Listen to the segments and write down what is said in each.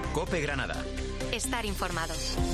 COPE Granada. Estar informado.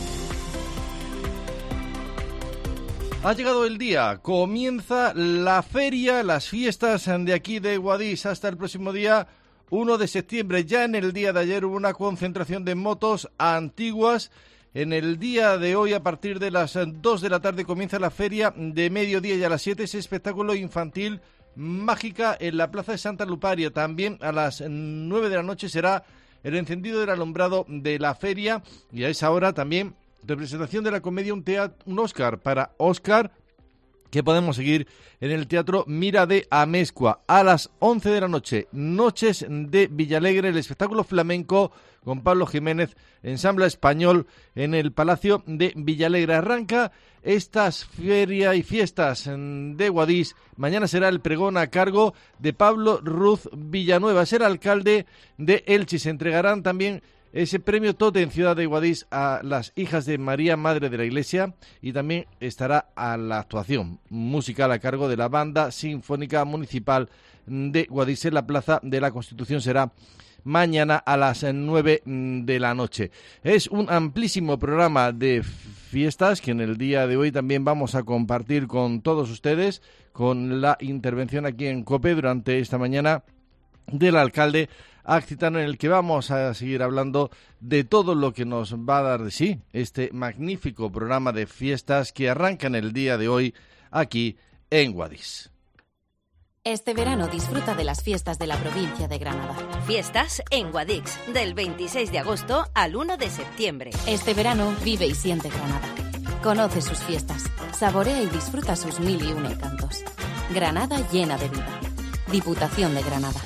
Ha llegado el día, comienza la feria, las fiestas de aquí de Guadix hasta el próximo día 1 de septiembre. Ya en el día de ayer hubo una concentración de motos antiguas. En el día de hoy, a partir de las 2 de la tarde, comienza la feria de mediodía y a las 7 ese espectáculo infantil mágica en la Plaza de Santa Luparia. También a las 9 de la noche será el encendido del alumbrado de la feria y a esa hora también representación de la comedia un Oscar para Oscar, que podemos seguir en el Teatro Mira de Amezcua. A las 11 de la noche, Noches de Villalegre, el espectáculo flamenco con Pablo Jiménez, ensamble español en el Palacio de Villalegre. Arranca estas ferias y fiestas de Guadix. Mañana será el pregón a cargo de Pablo Ruz Villanueva, será alcalde de Elche. Se entregarán también ese premio Tote en Ciudad de Guadix a las hijas de María, Madre de la Iglesia, y también estará a la actuación musical a cargo de la Banda Sinfónica Municipal de Guadix en la Plaza de la Constitución. Será mañana a las 9 de la noche. Es un amplísimo programa de fiestas que en el día de hoy también vamos a compartir con todos ustedes, con la intervención aquí en COPE durante esta mañana del alcalde Accitano, en el que vamos a seguir hablando de todo lo que nos va a dar de sí este magnífico programa de fiestas que arranca en el día de hoy aquí en Guadix. Este verano disfruta de las fiestas de la provincia de Granada. Fiestas en Guadix, del 26 de agosto al 1 de septiembre. Este verano vive y siente Granada. Conoce sus fiestas, saborea y disfruta sus 1001 encantos. Granada llena de vida. Diputación de Granada.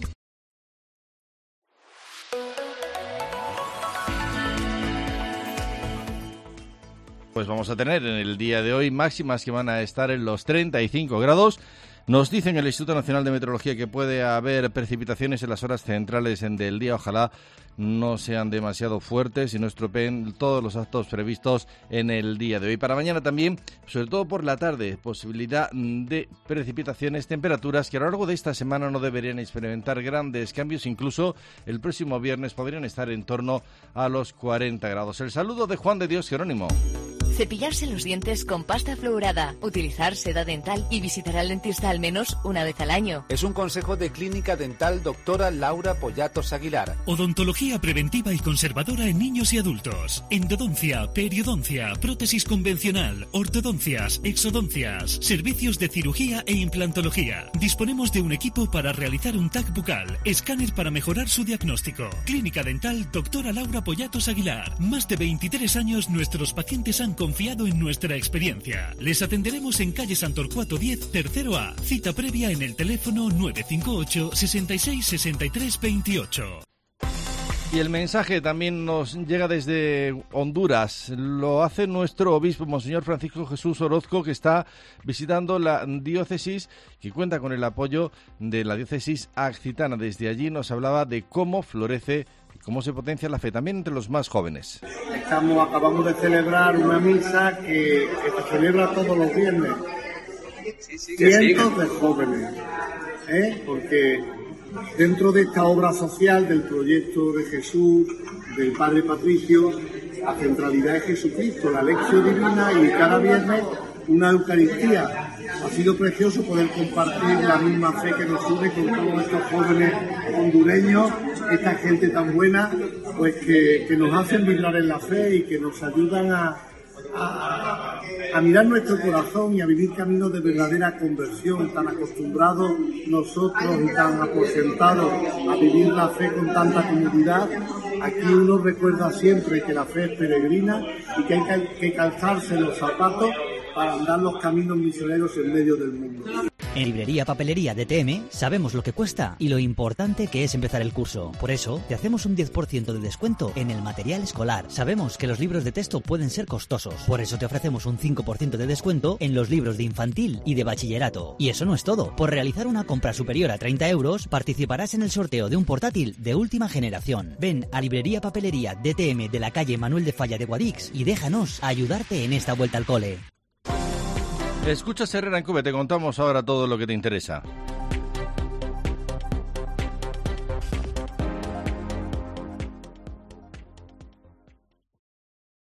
Pues vamos a tener en el día de hoy máximas que van a estar en los 35 grados. Nos dicen el Instituto Nacional de Meteorología que puede haber precipitaciones en las horas centrales del día. Ojalá no sean demasiado fuertes y no estropeen todos los actos previstos en el día de hoy. Para mañana también, sobre todo por la tarde, posibilidad de precipitaciones, temperaturas que a lo largo de esta semana no deberían experimentar grandes cambios. Incluso el próximo viernes podrían estar en torno a los 40 grados. El saludo de Juan de Dios Jerónimo. Cepillarse los dientes con pasta fluorada, utilizar seda dental y visitar al dentista al menos una vez al año. Es un consejo de Clínica Dental Doctora Laura Pollatos Aguilar. Odontología preventiva y conservadora en niños y adultos. Endodoncia, periodoncia, prótesis convencional, ortodoncias, exodoncias, servicios de cirugía e implantología. Disponemos de un equipo para realizar un TAC bucal, escáner para mejorar su diagnóstico. Clínica Dental Doctora Laura Pollatos Aguilar. Más de 23 años nuestros pacientes han confiado en nuestra experiencia. Les atenderemos en calle Santorcuato 10, tercero A. Cita previa en el teléfono 958 66 63 28. Y el mensaje también nos llega desde Honduras. Lo hace nuestro obispo, Monseñor Francisco Jesús Orozco, que está visitando la diócesis, que cuenta con el apoyo de la diócesis accitana. Desde allí nos hablaba de cómo florece y cómo se potencia la fe, también entre los más jóvenes. Acabamos de celebrar una misa que se celebra todos los viernes. Cientos de jóvenes, porque dentro de esta obra social del proyecto de Jesús, del Padre Patricio, la centralidad es Jesucristo, la lección divina y cada viernes una Eucaristía. Ha sido precioso poder compartir la misma fe que nos une con todos estos jóvenes hondureños, esta gente tan buena, pues que nos hacen vibrar en la fe y que nos ayudan a mirar nuestro corazón y a vivir caminos de verdadera conversión, tan acostumbrados nosotros y tan aposentados a vivir la fe con tanta comodidad. Aquí uno recuerda siempre que la fe es peregrina y que hay que calzarse los zapatos para andar los caminos misioneros en medio del mundo. En Librería Papelería DTM sabemos lo que cuesta y lo importante que es empezar el curso. Por eso, te hacemos un 10% de descuento en el material escolar. Sabemos que los libros de texto pueden ser costosos. Por eso te ofrecemos un 5% de descuento en los libros de infantil y de bachillerato. Y eso no es todo. Por realizar una compra superior a 30 euros, participarás en el sorteo de un portátil de última generación. Ven a Librería Papelería DTM de la calle Manuel de Falla de Guadix y déjanos ayudarte en esta vuelta al cole. Escuchas Herrera en COPE, te contamos ahora todo lo que te interesa.